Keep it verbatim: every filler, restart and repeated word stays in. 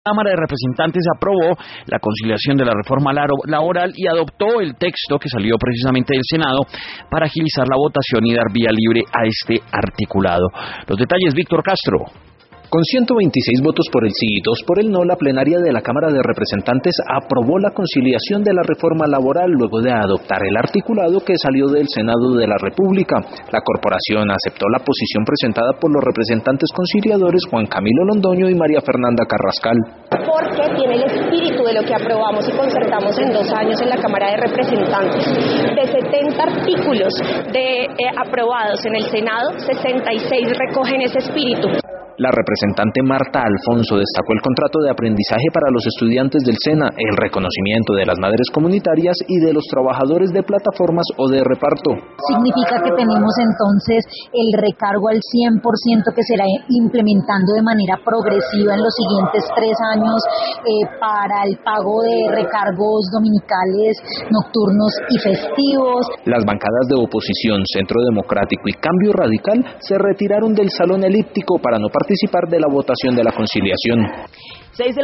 La Cámara de Representantes aprobó la conciliación de la reforma laboral y adoptó el texto que salió precisamente del Senado para agilizar la votación y dar vía libre a este articulado. Los detalles, Víctor Castro. Con ciento veintiséis votos por el sí y dos por el no, la plenaria de la Cámara de Representantes aprobó la conciliación de la reforma laboral luego de adoptar el articulado que salió del Senado de la República. La corporación aceptó la posición presentada por los representantes conciliadores Juan Camilo Londoño y María Fernanda Carrascal. Porque tiene el espíritu de lo que aprobamos y concertamos en dos años en la Cámara de Representantes. De setenta artículos de, eh, aprobados en el Senado, sesenta y seis recogen ese espíritu. La representante Marta Alfonso destacó el contrato de aprendizaje para los estudiantes del SENA, el reconocimiento de las madres comunitarias y de los trabajadores de plataformas o de reparto. Significa que tenemos entonces el recargo al cien por ciento que será implementando de manera progresiva en los siguientes tres años eh, para el pago de recargos dominicales, nocturnos y festivos. Las bancadas de oposición, Centro Democrático y Cambio Radical se retiraron del salón elíptico para no participar de la votación de la conciliación.